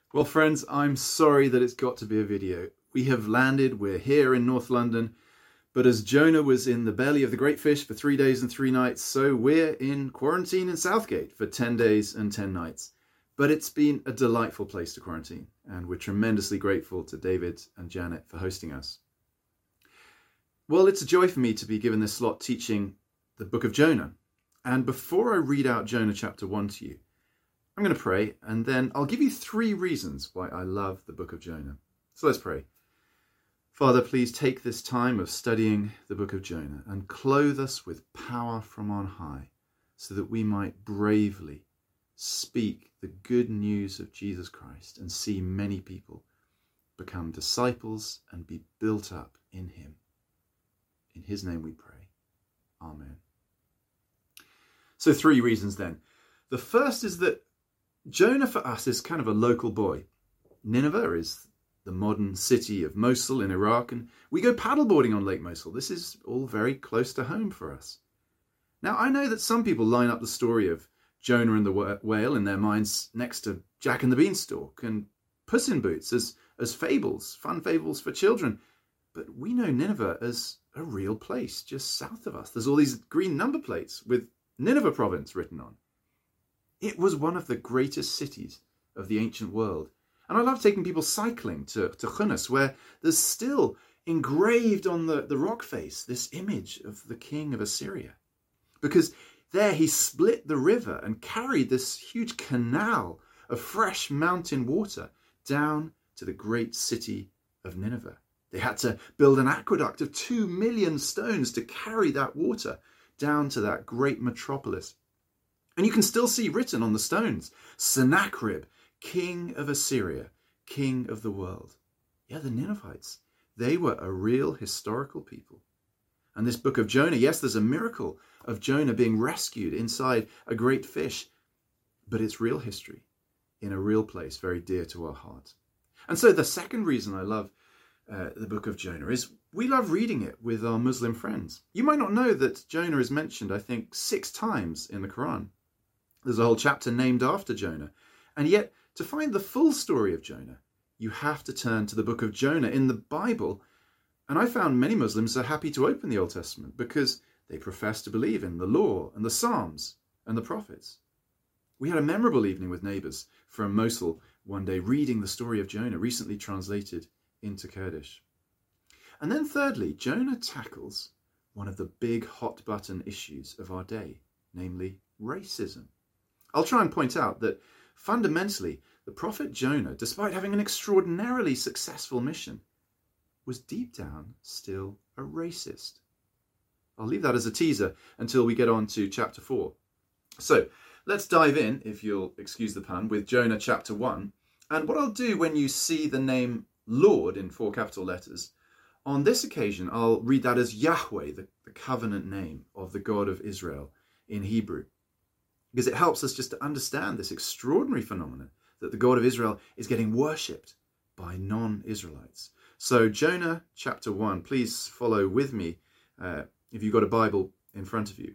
Well, friends, I'm sorry that it's got to be a video. We have landed, we're here in North London, but as Jonah was in the belly of the great fish for 3 days and 3 nights, so we're in quarantine in Southgate for 10 days and 10 nights. But it's been a delightful place to quarantine, and we're tremendously grateful to David and Janet for hosting us. Well, it's a joy for me to be given this slot teaching the book of Jonah. And before I read out Jonah chapter 1 to you, I'm going to pray, and then I'll give you 3 reasons why I love the book of Jonah. So let's pray. Father, please take this time of studying the book of Jonah and clothe us with power from on high so that we might bravely speak the good news of Jesus Christ and see many people become disciples and be built up in him. In his name we pray. Amen. So 3 reasons then. The first is that Jonah for us is kind of a local boy. Nineveh is the modern city of Mosul in Iraq, and we go paddleboarding on Lake Mosul. This is all very close to home for us. Now, I know that some people line up the story of Jonah and the whale in their minds next to Jack and the Beanstalk and Puss in Boots as fables, fun fables for children. But we know Nineveh as a real place just south of us. There's all these green number plates with Nineveh province written on. It was one of the greatest cities of the ancient world. And I love taking people cycling to Khunas, where there's still engraved on the rock face this image of the king of Assyria. Because there he split the river and carried this huge canal of fresh mountain water down to the great city of Nineveh. They had to build an aqueduct of 2 million stones to carry that water down to that great metropolis. And you can still see written on the stones, Sennacherib, king of Assyria, king of the world. Yeah, the Ninevites, they were a real historical people. And this book of Jonah, yes, there's a miracle of Jonah being rescued inside a great fish, but it's real history in a real place, very dear to our hearts. And so the second reason I love the book of Jonah is we love reading it with our Muslim friends. You might not know that Jonah is mentioned, I think, 6 times in the Quran. There's a whole chapter named after Jonah. And yet, to find the full story of Jonah, you have to turn to the book of Jonah in the Bible. And I found many Muslims are happy to open the Old Testament because they profess to believe in the law and the Psalms and the prophets. We had a memorable evening with neighbours from Mosul one day reading the story of Jonah, recently translated into Kurdish. And then thirdly, Jonah tackles one of the big hot button issues of our day, namely racism. I'll try and point out that fundamentally, the prophet Jonah, despite having an extraordinarily successful mission, was deep down still a racist. I'll leave that as a teaser until we get on to chapter 4. So let's dive in, if you'll excuse the pun, with Jonah chapter 1. And what I'll do when you see the name Lord in 4 capital letters, on this occasion I'll read that as Yahweh, the covenant name of the God of Israel in Hebrew. Because it helps us just to understand this extraordinary phenomenon that the God of Israel is getting worshipped by non-Israelites. So Jonah chapter 1, please follow with me if you've got a Bible in front of you.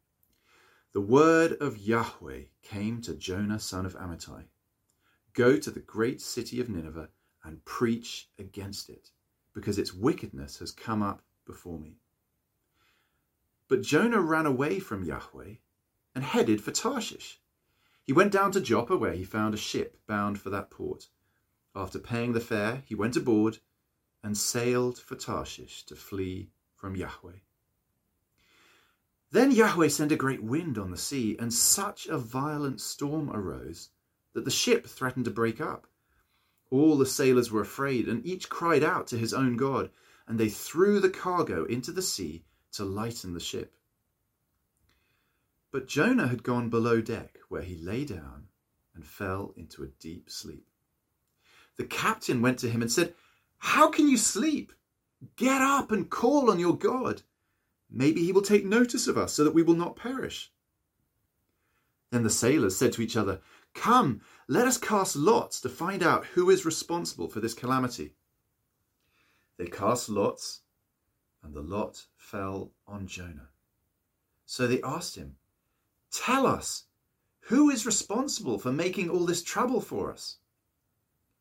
The word of Yahweh came to Jonah, son of Amittai. Go to the great city of Nineveh and preach against it, because its wickedness has come up before me. But Jonah ran away from Yahweh and headed for Tarshish. He went down to Joppa, where he found a ship bound for that port. After paying the fare, he went aboard and sailed for Tarshish to flee from Yahweh. Then Yahweh sent a great wind on the sea, and such a violent storm arose that the ship threatened to break up. All the sailors were afraid, and each cried out to his own God, and they threw the cargo into the sea to lighten the ship. But Jonah had gone below deck, where he lay down and fell into a deep sleep. The captain went to him and said, "How can you sleep? Get up and call on your God. Maybe he will take notice of us so that we will not perish." Then the sailors said to each other, "Come, let us cast lots to find out who is responsible for this calamity." They cast lots, and the lot fell on Jonah. So they asked him, "Tell us, who is responsible for making all this trouble for us?"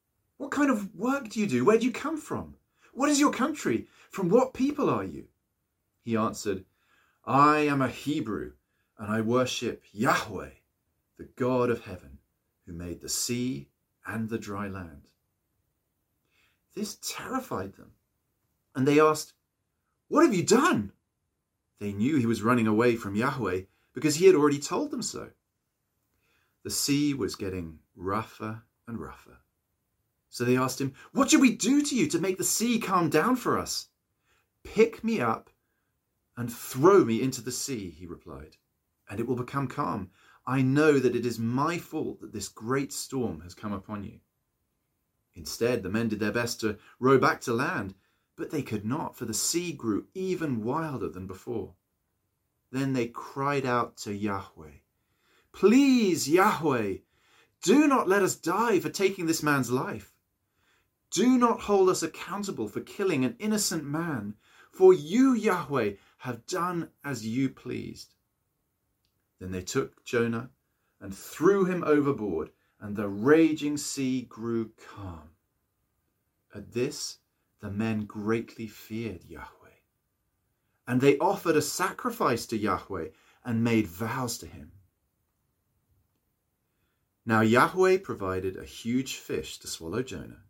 What kind of work do you do? Where do you come from? What is your country? From what people are you?" He answered, "I am a Hebrew, and I worship Yahweh, the God of heaven, who made the sea and the dry land." This terrified them, and they asked, "What have you done?" They knew he was running away from Yahweh because he had already told them so. The sea was getting rougher and rougher. So they asked him, "What should we do to you to make the sea calm down for us?" "Pick me up and throw me into the sea," he replied, "and it will become calm. I know that it is my fault that this great storm has come upon you." Instead, the men did their best to row back to land, but they could not, for the sea grew even wilder than before. Then they cried out to Yahweh, "Please, Yahweh, do not let us die for taking this man's life. Do not hold us accountable for killing an innocent man, for you, Yahweh, have done as you pleased." Then they took Jonah and threw him overboard, and the raging sea grew calm. At this, the men greatly feared Yahweh, and they offered a sacrifice to Yahweh and made vows to him. Now Yahweh provided a huge fish to swallow Jonah,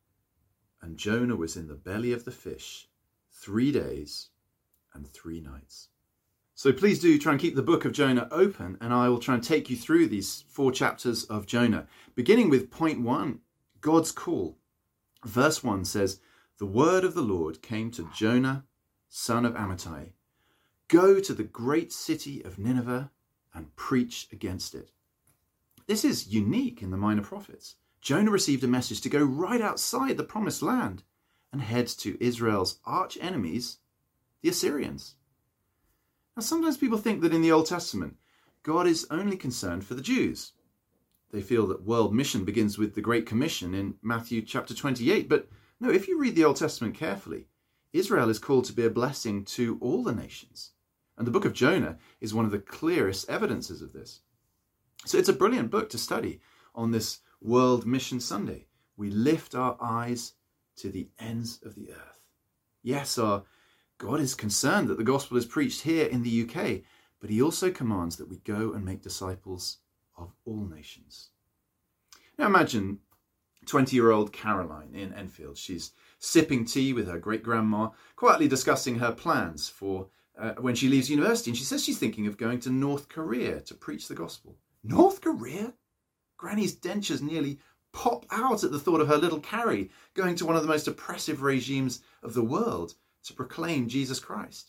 and Jonah was in the belly of the fish 3 days and 3 nights. So please do try and keep the book of Jonah open, and I will try and take you through these 4 chapters of Jonah, beginning with point 1, God's call. Verse 1 says, "The word of the Lord came to Jonah, son of Amittai. Go to the great city of Nineveh and preach against it." This is unique in the Minor Prophets. Jonah received a message to go right outside the promised land and head to Israel's arch enemies, the Assyrians. Now, sometimes people think that in the Old Testament, God is only concerned for the Jews. They feel that world mission begins with the Great Commission in Matthew chapter 28. But no, if you read the Old Testament carefully, Israel is called to be a blessing to all the nations. And the book of Jonah is one of the clearest evidences of this. So it's a brilliant book to study on this World Mission Sunday. We lift our eyes to the ends of the earth. Yes, our God is concerned that the gospel is preached here in the UK, but he also commands that we go and make disciples of all nations. Now imagine 20-year-old Caroline in Enfield. She's sipping tea with her great-grandma, quietly discussing her plans for when she leaves university. And she says she's thinking of going to North Korea to preach the gospel. North Korea? Granny's dentures nearly pop out at the thought of her little Carrie going to one of the most oppressive regimes of the world to proclaim Jesus Christ.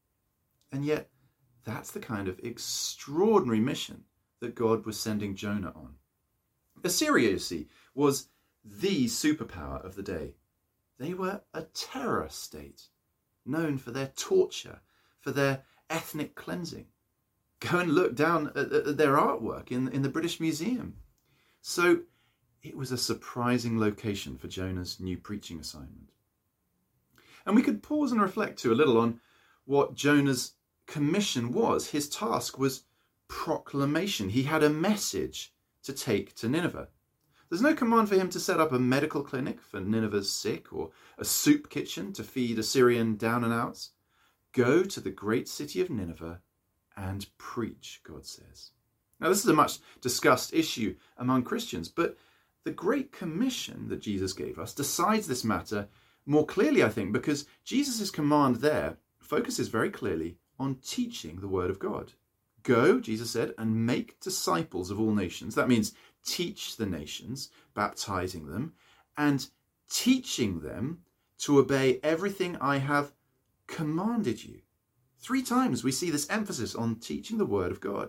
And yet, that's the kind of extraordinary mission that God was sending Jonah on. Assyria, you see, was the superpower of the day. They were a terror state, known for their torture, for their ethnic cleansing. Go and look down at their artwork in the British Museum. So it was a surprising location for Jonah's new preaching assignment. And we could pause and reflect too a little on what Jonah's commission was. His task was proclamation. He had a message to take to Nineveh. There's no command for him to set up a medical clinic for Nineveh's sick or a soup kitchen to feed Assyrian down and outs. Go to the great city of Nineveh and preach, God says. Now, this is a much discussed issue among Christians, but the Great Commission that Jesus gave us decides this matter more clearly, I think, because Jesus' command there focuses very clearly on teaching the word of God. Go, Jesus said, and make disciples of all nations. That means teach the nations, baptizing them, and teaching them to obey everything I have commanded you. 3 times we see this emphasis on teaching the word of God.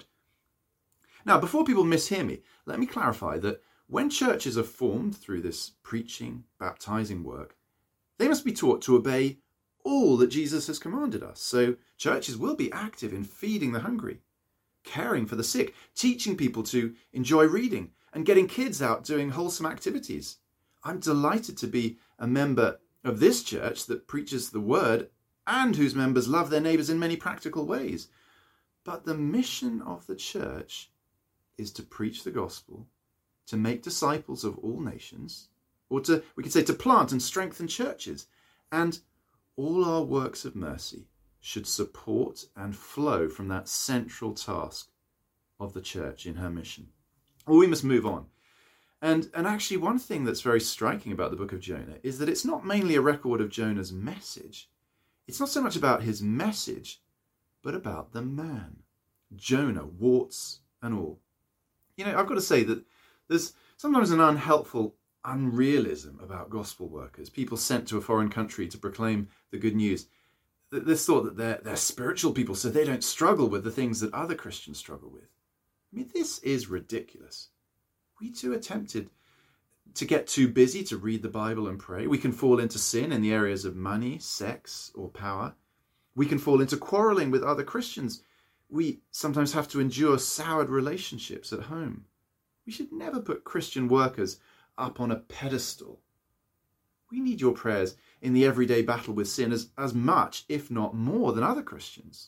Now, before people mishear me, let me clarify that when churches are formed through this preaching, baptizing work, they must be taught to obey all that Jesus has commanded us. So churches will be active in feeding the hungry, caring for the sick, teaching people to enjoy reading, and getting kids out doing wholesome activities. I'm delighted to be a member of this church that preaches the word and whose members love their neighbours in many practical ways. But the mission of the church is to preach the gospel, to make disciples of all nations, or we could say to plant and strengthen churches. And all our works of mercy should support and flow from that central task of the church in her mission. Well, we must move on. And actually, one thing that's very striking about the book of Jonah is that it's not mainly a record of Jonah's message. It's not so much about his message, but about the man. Jonah, warts and all. You know, I've got to say that there's sometimes an unhelpful unrealism about gospel workers, people sent to a foreign country to proclaim the good news. This thought that they're spiritual people, so they don't struggle with the things that other Christians struggle with. I mean, this is ridiculous. We too are tempted to get too busy to read the Bible and pray. We can fall into sin in the areas of money, sex, or power. We can fall into quarreling with other Christians. We sometimes have to endure soured relationships at home. We should never put Christian workers up on a pedestal. We need your prayers in the everyday battle with sin as much, if not more, than other Christians.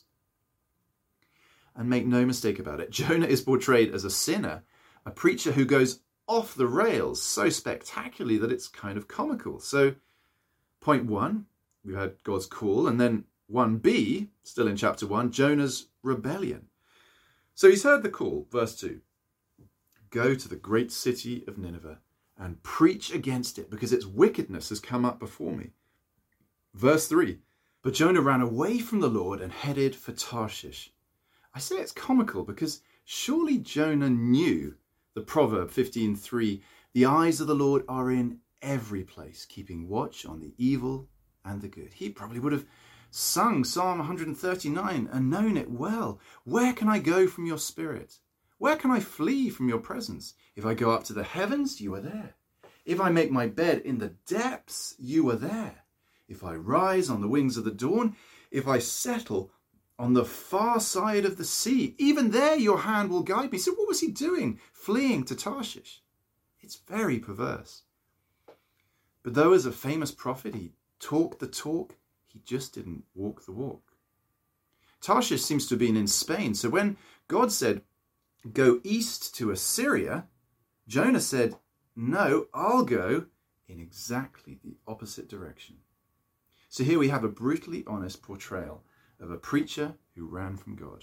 And make no mistake about it, Jonah is portrayed as a sinner, a preacher who goes off the rails so spectacularly that it's kind of comical. So, point 1, we've had God's call, and then 1b, still in chapter 1, Jonah's rebellion. So he's heard the call, verse 2. Go to the great city of Nineveh and preach against it, because its wickedness has come up before me. Verse 3, but Jonah ran away from the Lord and headed for Tarshish. I say it's comical because surely Jonah knew the proverb 15:3, the eyes of the Lord are in every place, keeping watch on the evil and the good. He probably would have sung Psalm 139 and known it well. Where can I go from your spirit? Where can I flee from your presence? If I go up to the heavens, you are there. If I make my bed in the depths, you are there. If I rise on the wings of the dawn, if I settle on the far side of the sea, even there your hand will guide me. So what was he doing? Fleeing to Tarshish. It's very perverse. But though as a famous prophet he talked the talk, he just didn't walk the walk. Tarshish seems to have been in Spain. So when God said, go east to Assyria, Jonah said, no, I'll go in exactly the opposite direction. So here we have a brutally honest portrayal of a preacher who ran from God.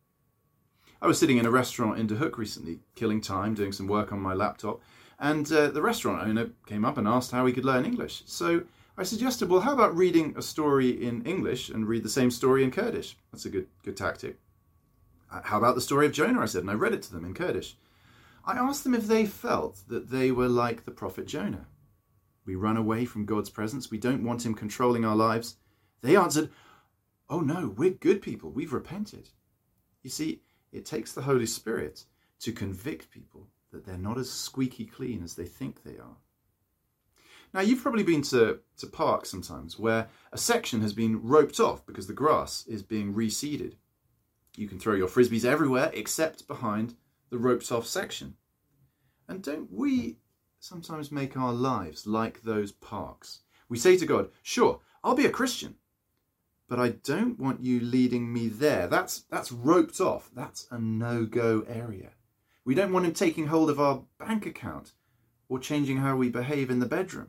I was sitting in a restaurant in De Hoek recently, killing time, doing some work on my laptop, and the restaurant owner came up and asked how we could learn English. So I suggested, well, how about reading a story in English and read the same story in Kurdish? That's a good tactic. How about the story of Jonah, I said, and I read it to them in Kurdish. I asked them if they felt that they were like the prophet Jonah. We run away from God's presence. We don't want him controlling our lives. They answered, oh no, we're good people. We've repented. You see, it takes the Holy Spirit to convict people that they're not as squeaky clean as they think they are. Now, you've probably been to parks sometimes where a section has been roped off because the grass is being reseeded. You can throw your frisbees everywhere except behind the roped off section. And don't we sometimes make our lives like those parks? We say to God, sure, I'll be a Christian, but I don't want you leading me there. That's roped off. That's a no-go area. We don't want him taking hold of our bank account or changing how we behave in the bedroom.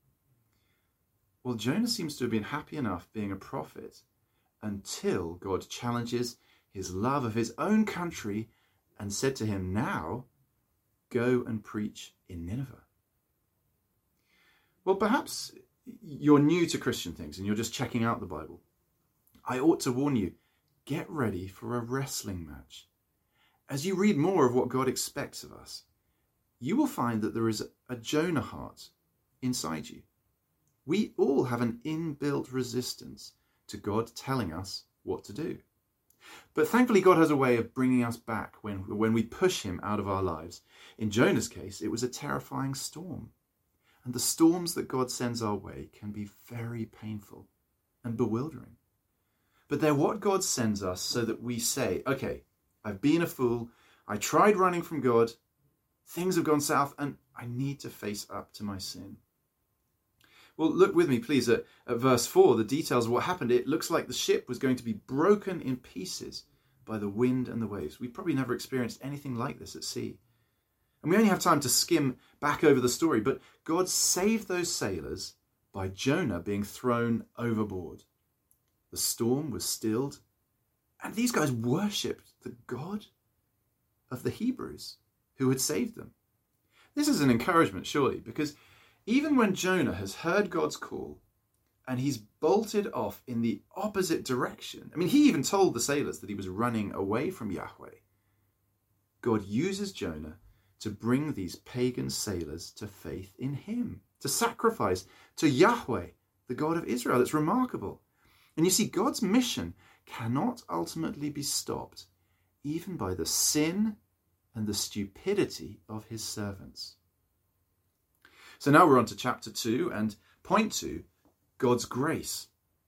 Well, Jonah seems to have been happy enough being a prophet until God challenges his love of his own country and said to him, now go and preach in Nineveh. Well, perhaps you're new to Christian things and you're just checking out the Bible. I ought to warn you, get ready for a wrestling match. As you read more of what God expects of us, you will find that there is a Jonah heart inside you. We all have an inbuilt resistance to God telling us what to do. But thankfully, God has a way of bringing us back when we push him out of our lives. In Jonah's case, it was a terrifying storm. And the storms that God sends our way can be very painful and bewildering. But they're what God sends us so that we say, okay, I've been a fool. I tried running from God. Things have gone south and I need to face up to my sin. Well, look with me, please, at verse 4, the details of what happened. It looks like the ship was going to be broken in pieces by the wind and the waves. We've probably never experienced anything like this at sea. And we only have time to skim back over the story, but God saved those sailors by Jonah being thrown overboard. The storm was stilled, and these guys worshipped the God of the Hebrews who had saved them. This is an encouragement, surely, because even when Jonah has heard God's call and he's bolted off in the opposite direction, he even told the sailors that he was running away from Yahweh, God uses Jonah to bring these pagan sailors to faith in him, to sacrifice to Yahweh, the God of Israel. It's remarkable. And you see, God's mission cannot ultimately be stopped even by the sin and the stupidity of his servants. So now we're on to chapter 2 and point 2, God's grace.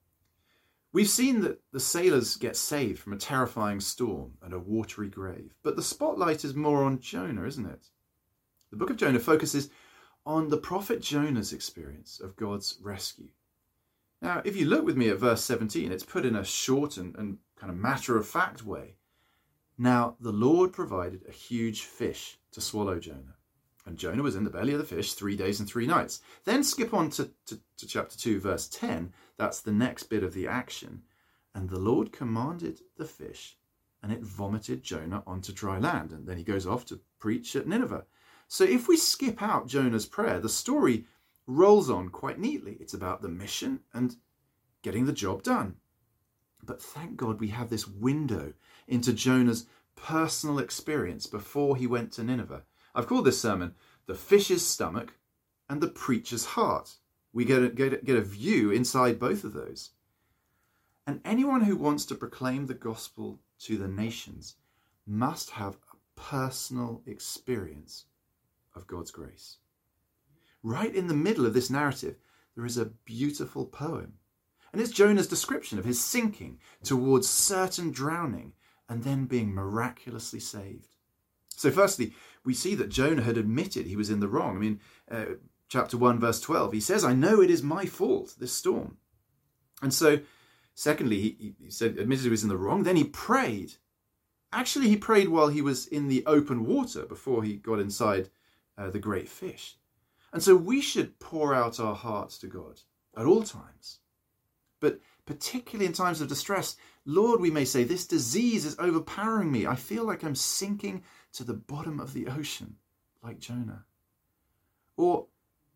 We've seen that the sailors get saved from a terrifying storm and a watery grave, but the spotlight is more on Jonah, isn't it? The book of Jonah focuses on the prophet Jonah's experience of God's rescue. Now, if you look with me at verse 17, it's put in a short and kind of matter-of-fact way. Now, the Lord provided a huge fish to swallow Jonah, and Jonah was in the belly of the fish 3 days and 3 nights. Then skip on to chapter 2, verse 10. That's the next bit of the action. And the Lord commanded the fish, and it vomited Jonah onto dry land. And then he goes off to preach at Nineveh. So if we skip out Jonah's prayer, the story rolls on quite neatly. It's about the mission and getting the job done. But thank God we have this window into Jonah's personal experience before he went to Nineveh. I've called this sermon The Fish's Stomach and the Preacher's Heart. We get a view inside both of those. And anyone who wants to proclaim the gospel to the nations must have a personal experience of God's grace. Right in the middle of this narrative, there is a beautiful poem. And it's Jonah's description of his sinking towards certain drowning and then being miraculously saved. So firstly, we see that Jonah had admitted he was in the wrong. Chapter 1, verse 12, he says, I know it is my fault, this storm. And so, secondly, he said, admitted he was in the wrong. Then he prayed. Actually, he prayed while he was in the open water before he got inside the great fish. And so we should pour out our hearts to God at all times. But particularly in times of distress, Lord, we may say, this disease is overpowering me. I feel like I'm sinking to the bottom of the ocean, like Jonah. Or,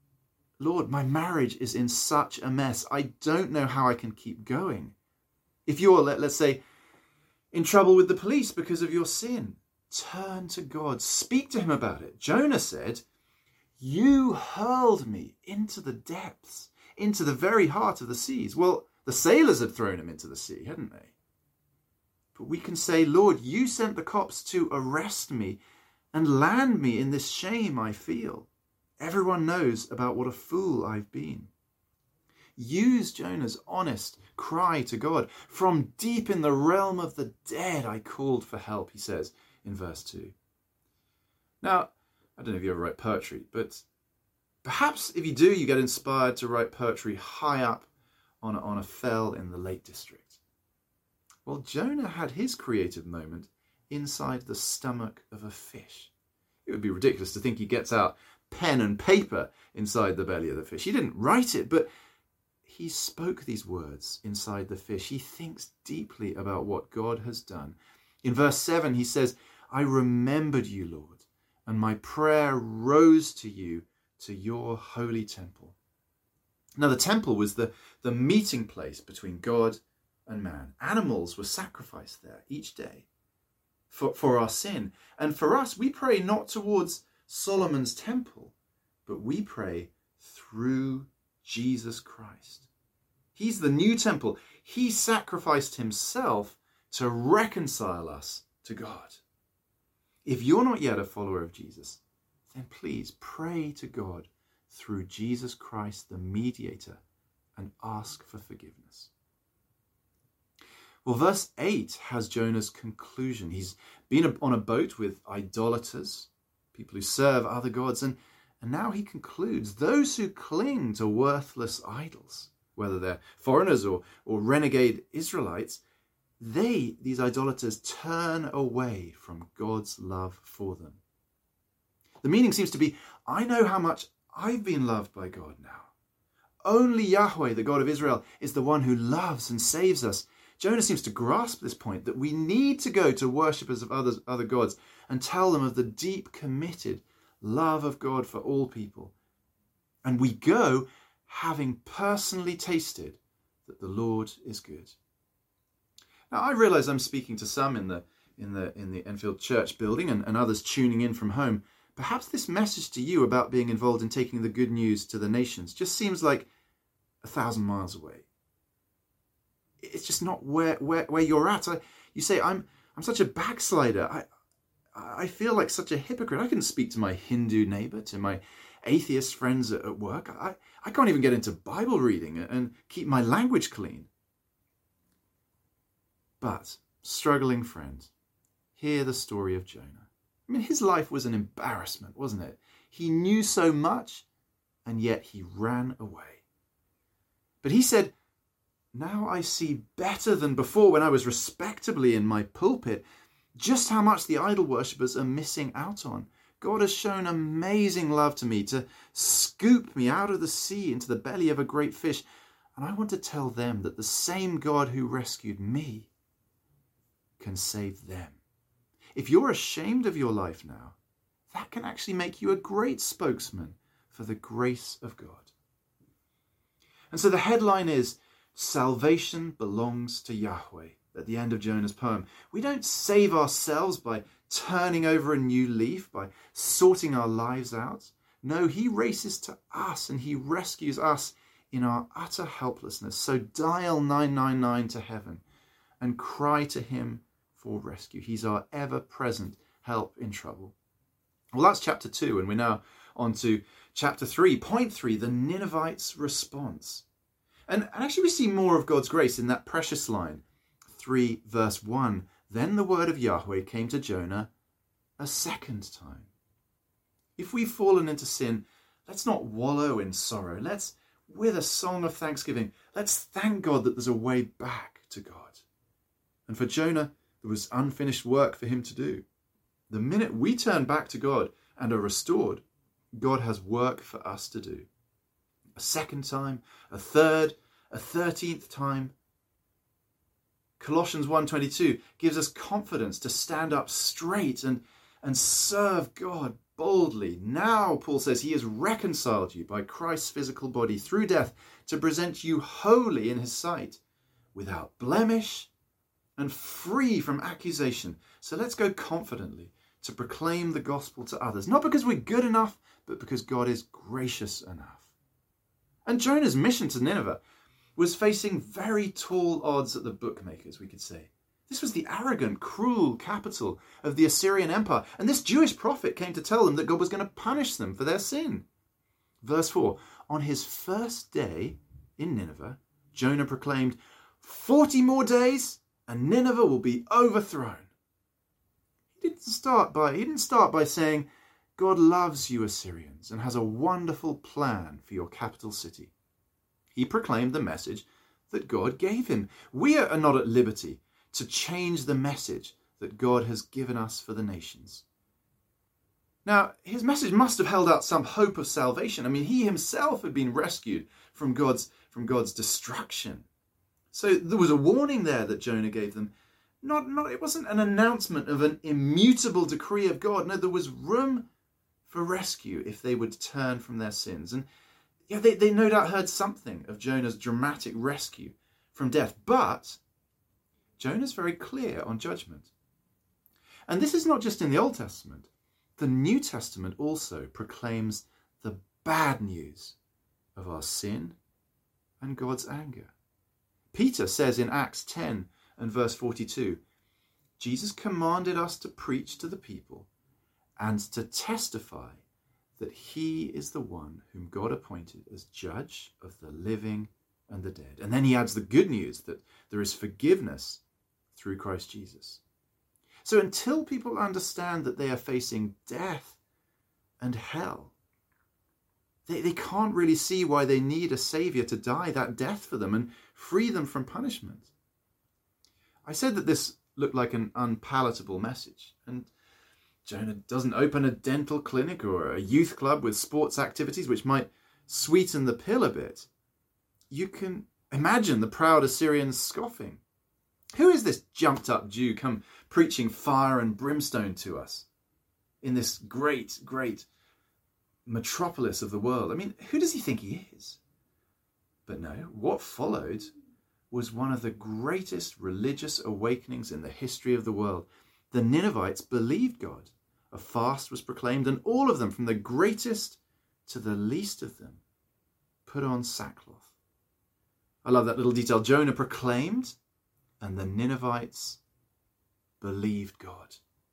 Lord, my marriage is in such a mess. I don't know how I can keep going. If you're, let's say, in trouble with the police because of your sin, turn to God. Speak to him about it. Jonah said, you hurled me into the depths, into the very heart of the seas. Well, the sailors had thrown him into the sea, hadn't they? But we can say, Lord, you sent the cops to arrest me and land me in this shame I feel. Everyone knows about what a fool I've been. Use Jonah's honest cry to God. From deep in the realm of the dead, I called for help, he says in verse 2. Now, I don't know if you ever write poetry, but perhaps if you do, you get inspired to write poetry high up on a fell in the Lake District. Well, Jonah had his creative moment inside the stomach of a fish. It would be ridiculous to think he gets out pen and paper inside the belly of the fish. He didn't write it, but he spoke these words inside the fish. He thinks deeply about what God has done. In verse 7, he says, I remembered you, Lord, and my prayer rose to you, to your holy temple. Now, the temple was the meeting place between God and man. Animals were sacrificed there each day for our sin. And for us, we pray not towards Solomon's temple, but we pray through Jesus Christ. He's the new temple. He sacrificed himself to reconcile us to God. If you're not yet a follower of Jesus, then please pray to God through Jesus Christ, the mediator, and ask for forgiveness. Well, verse 8 has Jonah's conclusion. He's been on a boat with idolaters, people who serve other gods, and now he concludes, those who cling to worthless idols, whether they're foreigners or renegade Israelites, these idolaters, turn away from God's love for them. The meaning seems to be, I know how much I've been loved by God now. Only Yahweh, the God of Israel, is the one who loves and saves us. Jonah seems to grasp this point, that we need to go to worshippers of other gods and tell them of the deep, committed love of God for all people. And we go having personally tasted that the Lord is good. Now, I realise I'm speaking to some in the Enfield Church building and others tuning in from home. Perhaps this message to you about being involved in taking the good news to the nations just seems like 1,000 miles away. It's just not where you're at. You say, I'm such a backslider. I feel like such a hypocrite. I couldn't speak to my Hindu neighbour, to my atheist friends at work. I can't even get into Bible reading and keep my language clean. But, struggling friend, hear the story of Jonah. I mean, his life was an embarrassment, wasn't it? He knew so much, and yet he ran away. But he said, now I see better than before when I was respectably in my pulpit just how much the idol worshippers are missing out on. God has shown amazing love to me to scoop me out of the sea into the belly of a great fish. And I want to tell them that the same God who rescued me can save them. If you're ashamed of your life now, that can actually make you a great spokesman for the grace of God. And so the headline is, salvation belongs to Yahweh, at the end of Jonah's poem. We don't save ourselves by turning over a new leaf, by sorting our lives out. No, he races to us and he rescues us in our utter helplessness. So dial 999 to heaven and cry to him for rescue. He's our ever-present help in trouble. Well, that's chapter 2, and we're now on to chapter 3. Point 3, the Ninevites' response. And actually we see more of God's grace in that precious line. 3 verse 1. Then the word of Yahweh came to Jonah a second time. If we've fallen into sin, let's not wallow in sorrow. Let's, with a song of thanksgiving, let's thank God that there's a way back to God. And for Jonah, there was unfinished work for him to do. The minute we turn back to God and are restored, God has work for us to do. A second time, a third, a 13th time. Colossians 1:22 gives us confidence to stand up straight and serve God boldly. Now, Paul says, he has reconciled you by Christ's physical body through death to present you holy in his sight, without blemish and free from accusation. So let's go confidently to proclaim the gospel to others, not because we're good enough, but because God is gracious enough. And Jonah's mission to Nineveh was facing very tall odds at the bookmakers, we could say. This was the arrogant, cruel capital of the Assyrian Empire, and this Jewish prophet came to tell them that God was going to punish them for their sin. Verse 4, on his first day in Nineveh, Jonah proclaimed, 40 more days and Nineveh will be overthrown. He didn't start by saying, God loves you Assyrians and has a wonderful plan for your capital city. He proclaimed the message that God gave him. We are not at liberty to change the message that God has given us for the nations. Now, his message must have held out some hope of salvation. I mean, he himself had been rescued from God's destruction. So there was a warning there that Jonah gave them. It wasn't an announcement of an immutable decree of God. No, there was room for rescue if they would turn from their sins. And yeah, they no doubt heard something of Jonah's dramatic rescue from death. But Jonah's very clear on judgment. And this is not just in the Old Testament. The New Testament also proclaims the bad news of our sin and God's anger. Peter says in Acts 10 and verse 42, Jesus commanded us to preach to the people and to testify that he is the one whom God appointed as judge of the living and the dead. And then he adds the good news that there is forgiveness through Christ Jesus. So until people understand that they are facing death and hell, they can't really see why they need a saviour to die that death for them and free them from punishment. I said that this looked like an unpalatable message, and Jonah doesn't open a dental clinic or a youth club with sports activities which might sweeten the pill a bit. You can imagine the proud Assyrians scoffing. Who is this jumped up Jew come preaching fire and brimstone to us in this great, great metropolis of the world? I mean, who does he think he is? But no, what followed was one of the greatest religious awakenings in the history of the world. The Ninevites believed God. A fast was proclaimed, and all of them, from the greatest to the least of them, put on sackcloth. I love that little detail. Jonah proclaimed, and the Ninevites believed God.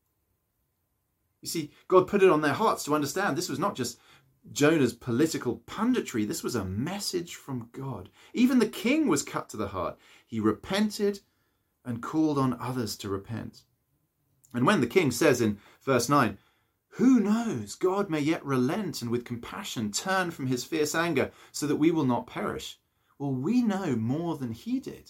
You see, God put it on their hearts to understand this was not just Jonah's political punditry. This was a message from God. Even the king was cut to the heart. He repented and called on others to repent. And when the king says in verse 9, "Who knows, God may yet relent and with compassion turn from his fierce anger so that we will not perish." Well, we know more than he did.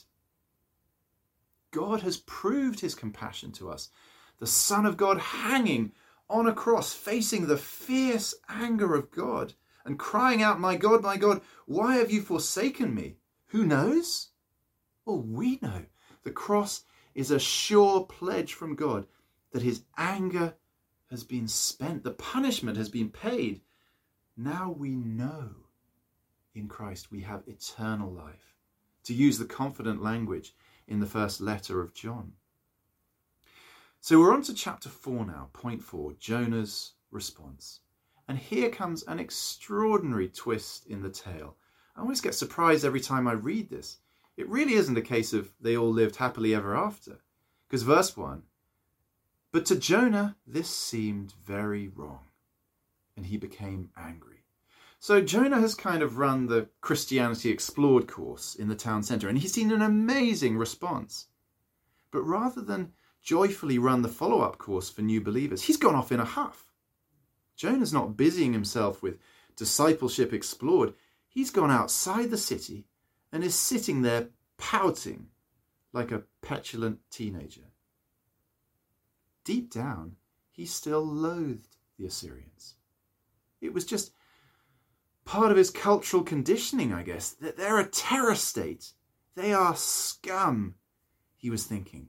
God has proved his compassion to us. The Son of God hanging on a cross, facing the fierce anger of God and crying out, my God, why have you forsaken me?" Who knows? Well, we know. The cross is a sure pledge from God that his anger has been spent. The punishment has been paid. Now we know in Christ we have eternal life. To use the confident language in the first letter of John. So we're on to chapter 4 now, point 4, Jonah's response. And here comes an extraordinary twist in the tale. I always get surprised every time I read this. It really isn't a case of they all lived happily ever after. Because verse 1, "But to Jonah this seemed very wrong, and he became angry." So Jonah has kind of run the Christianity Explored course in the town centre, and he's seen an amazing response. But rather than joyfully run the follow-up course for new believers, he's gone off in a huff. Jonah's not busying himself with discipleship explored. He's gone outside the city and is sitting there pouting like a petulant teenager. Deep down, he still loathed the Assyrians. It was just part of his cultural conditioning, I guess, that they're a terror state. They are scum, he was thinking.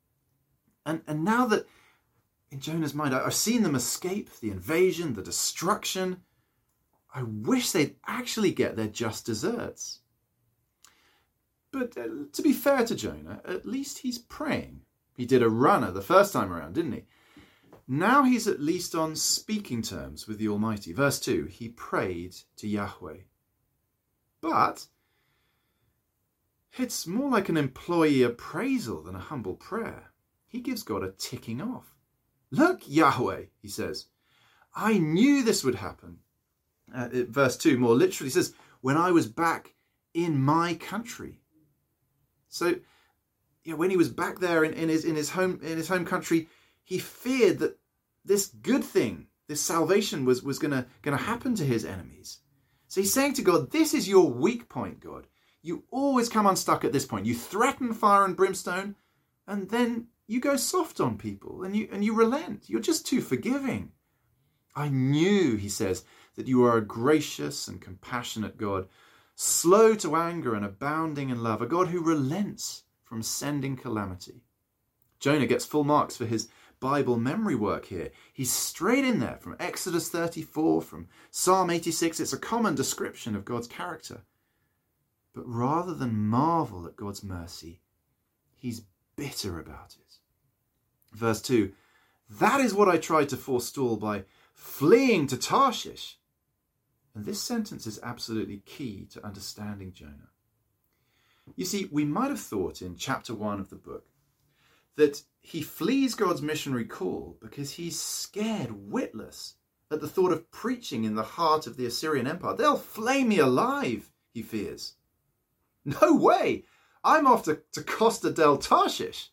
And now that in Jonah's mind, I've seen them escape the invasion, the destruction, I wish they'd actually get their just desserts. But to be fair to Jonah, at least he's praying. He did a runner the first time around, didn't he? Now he's at least on speaking terms with the Almighty. Verse 2, he prayed to Yahweh. But it's more like an employee appraisal than a humble prayer. He gives God a ticking off. "Look, Yahweh," he says, "I knew this would happen." Verse 2 more literally says, "when I was back in my country." So when he was back there in his home country, he feared that this good thing, this salvation was going to happen to his enemies. So he's saying to God, this is your weak point, God. You always come unstuck at this point. You threaten fire and brimstone, and then you go soft on people, and you relent. You're just too forgiving. "I knew," he says, "that you are a gracious and compassionate God, slow to anger and abounding in love, a God who relents from sending calamity." Jonah gets full marks for his Bible memory work here. He's straight in there from Exodus 34, from Psalm 86. It's a common description of God's character. But rather than marvel at God's mercy, he's bitter about it. Verse 2, "That is what I tried to forestall by fleeing to Tarshish." And this sentence is absolutely key to understanding Jonah. You see, we might have thought in chapter 1 of the book that he flees God's missionary call because he's scared witless at the thought of preaching in the heart of the Assyrian Empire. "They'll flay me alive," he fears. "No way! I'm off to Costa del Tarshish."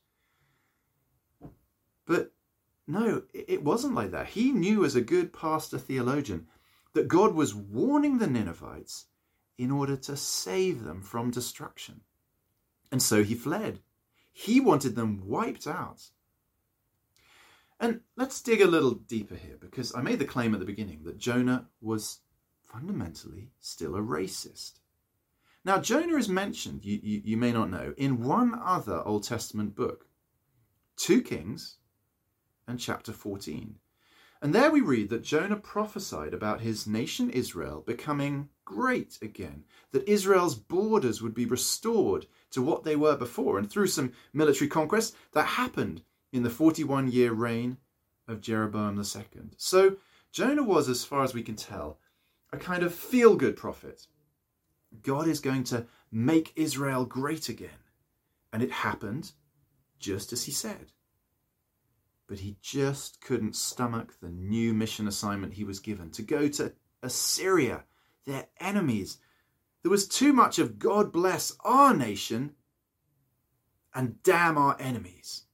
But no, it wasn't like that. He knew as a good pastor theologian that God was warning the Ninevites in order to save them from destruction. And so he fled. He wanted them wiped out. And let's dig a little deeper here, because I made the claim at the beginning that Jonah was fundamentally still a racist. Now, Jonah is mentioned, you may not know, in one other Old Testament book, 2 Kings and chapter 14. And there we read that Jonah prophesied about his nation Israel becoming great again, that Israel's borders would be restored to what they were before. And through some military conquest, that happened in the 41-year reign of Jeroboam II. So Jonah was, as far as we can tell, a kind of feel-good prophet. God is going to make Israel great again. And it happened just as he said. But he just couldn't stomach the new mission assignment he was given, to go to Assyria, their enemies. There was too much of God bless our nation and damn our enemies.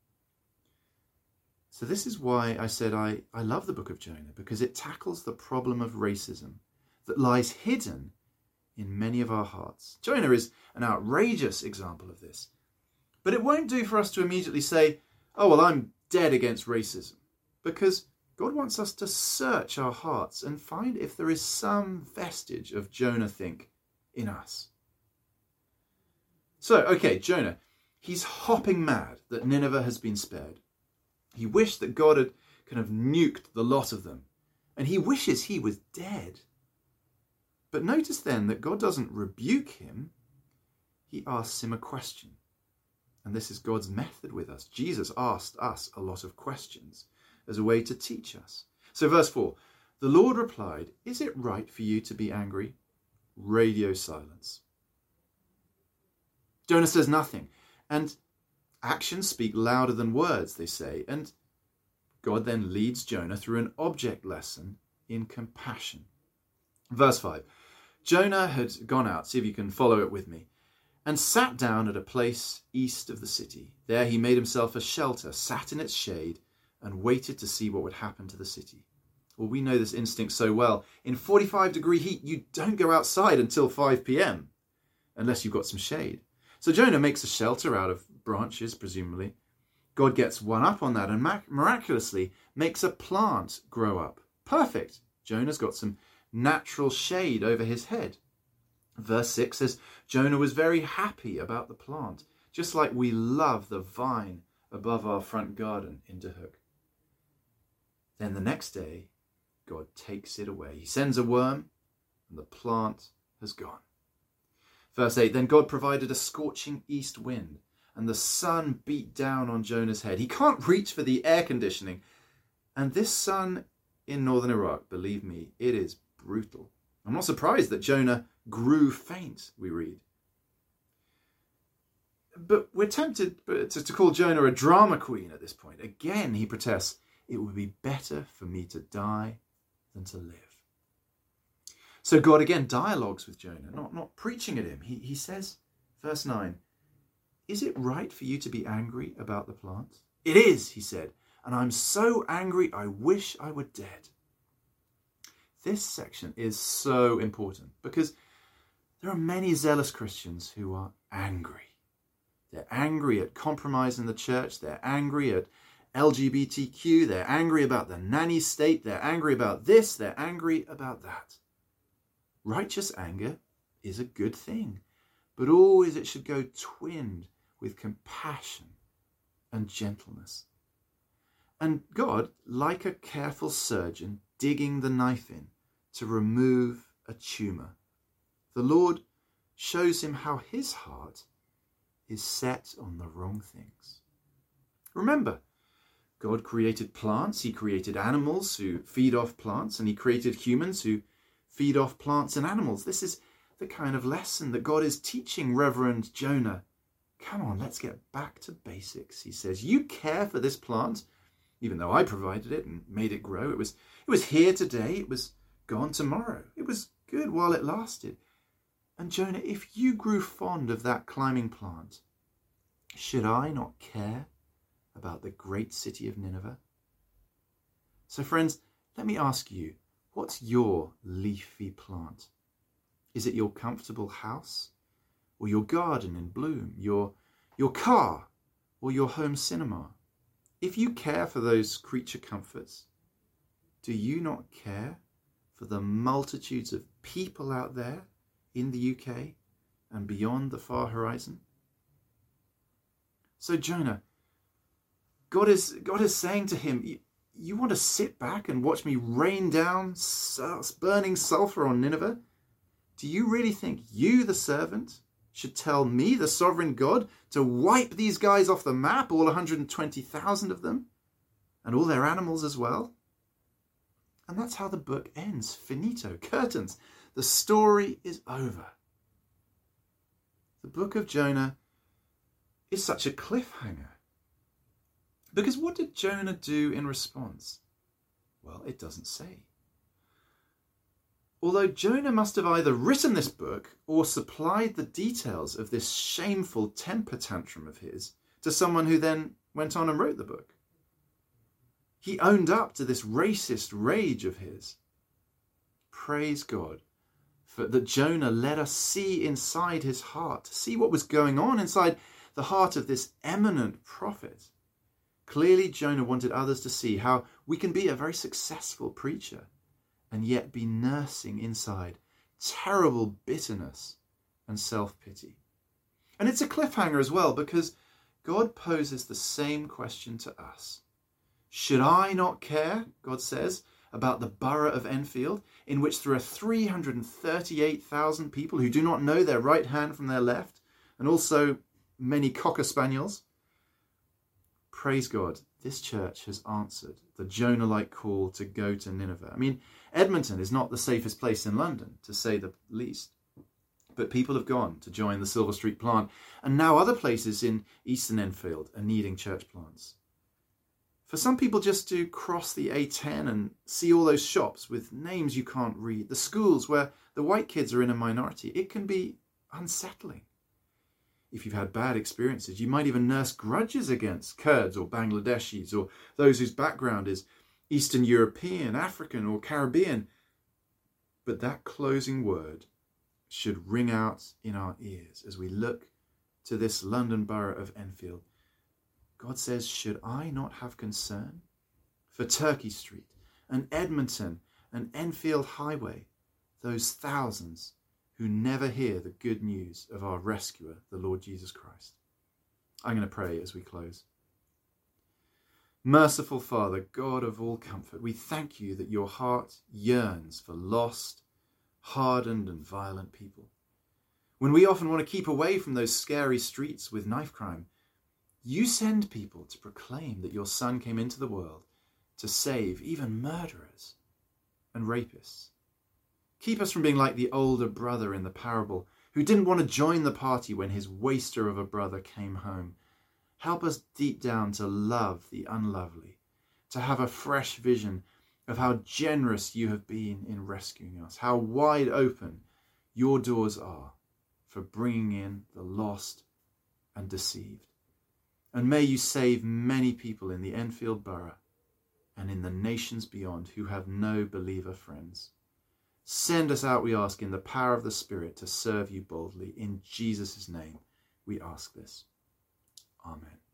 So this is why I said I love the book of Jonah, because it tackles the problem of racism that lies hidden in many of our hearts. Jonah is an outrageous example of this. But it won't do for us to immediately say, oh, well, I'm dead against racism, because God wants us to search our hearts and find if there is some vestige of Jonah think in us. So, okay, Jonah, he's hopping mad that Nineveh has been spared. He wished that God had kind of nuked the lot of them, and he wishes he was dead. But notice then that God doesn't rebuke him, he asks him a question. And this is God's method with us. Jesus asked us a lot of questions as a way to teach us. So verse 4, the Lord replied, is it right for you to be angry? Radio silence. Jonah says nothing. And actions speak louder than words, they say. And God then leads Jonah through an object lesson in compassion. Verse 5, Jonah had gone out, see if you can follow it with me, and sat down at a place east of the city. There he made himself a shelter, sat in its shade, and waited to see what would happen to the city. Well, we know this instinct so well. In 45-degree heat, you don't go outside until 5 p.m, unless you've got some shade. So Jonah makes a shelter out of branches, presumably. God gets one up on that and miraculously makes a plant grow up. Perfect. Jonah's got some natural shade over his head. Verse 6 says, Jonah was very happy about the plant, just like we love the vine above our front garden in Duhook. Then the next day, God takes it away. He sends a worm, and the plant has gone. Verse 8, then God provided a scorching east wind, and the sun beat down on Jonah's head. He can't reach for the air conditioning. And this sun in northern Iraq, believe me, it is brutal. I'm not surprised that Jonah grew faint, we read. But we're tempted to call Jonah a drama queen at this point. Again, he protests, it would be better for me to die than to live. So God again dialogues with Jonah, not preaching at him. He says, verse 9, is it right for you to be angry about the plant? It is, he said, and I'm so angry I wish I were dead. This section is so important because there are many zealous Christians who are angry. They're angry at compromise in the church. They're angry at LGBTQ. They're angry about the nanny state. They're angry about this. They're angry about that. Righteous anger is a good thing, but always it should go twinned with compassion and gentleness. And God, like a careful surgeon digging the knife in to remove a tumour, the Lord shows him how his heart is set on the wrong things. Remember, God created plants, he created animals who feed off plants, and he created humans who feed off plants and animals. This is the kind of lesson that God is teaching Reverend Jonah. Come on, let's get back to basics, he says. You care for this plant, even though I provided it and made it grow. It was here today, it was gone tomorrow. It was good while it lasted. And Jonah, if you grew fond of that climbing plant, should I not care about the great city of Nineveh? So friends, let me ask you, what's your leafy plant? Is it your comfortable house, or your garden in bloom, your car, or your home cinema? If you care for those creature comforts, do you not care for the multitudes of people out there in the UK and beyond the far horizon? So Jonah, God is saying to him, you want to sit back and watch me rain down burning sulfur on Nineveh? Do you really think you, the servant, should tell me, the sovereign God, to wipe these guys off the map, all 120,000 of them, and all their animals as well? And that's how the book ends. Finito. Curtains. The story is over. The book of Jonah is such a cliffhanger. Because what did Jonah do in response? Well, it doesn't say. Although Jonah must have either written this book or supplied the details of this shameful temper tantrum of his to someone who then went on and wrote the book. He owned up to this racist rage of his. Praise God that Jonah let us see inside his heart, to see what was going on inside the heart of this eminent prophet. Clearly, Jonah wanted others to see how we can be a very successful preacher and yet be nursing inside terrible bitterness and self-pity. And it's a cliffhanger as well, because God poses the same question to us. Should I not care, God says, about the borough of Enfield, in which there are 338,000 people who do not know their right hand from their left, and also many cocker spaniels? Praise God, this church has answered the Jonah-like call to go to Nineveh. I mean, Edmonton is not the safest place in London, to say the least. But people have gone to join the Silver Street plant, and now other places in Eastern Enfield are needing church plants. For some people, just to cross the A10 and see all those shops with names you can't read, the schools where the white kids are in a minority, it can be unsettling. If you've had bad experiences, you might even nurse grudges against Kurds or Bangladeshis or those whose background is Eastern European, African or Caribbean. But that closing word should ring out in our ears as we look to this London borough of Enfield. God says, should I not have concern for Turkey Street and Edmonton and Enfield Highway, those thousands who never hear the good news of our rescuer, the Lord Jesus Christ? I'm going to pray as we close. Merciful Father, God of all comfort, we thank you that your heart yearns for lost, hardened and violent people. When we often want to keep away from those scary streets with knife crime, you send people to proclaim that your Son came into the world to save even murderers and rapists. Keep us from being like the older brother in the parable who didn't want to join the party when his waster of a brother came home. Help us deep down to love the unlovely, to have a fresh vision of how generous you have been in rescuing us, how wide open your doors are for bringing in the lost and deceived. And may you save many people in the Enfield borough and in the nations beyond who have no believer friends. Send us out, we ask, in the power of the Spirit to serve you boldly. In Jesus' name we ask this. Amen.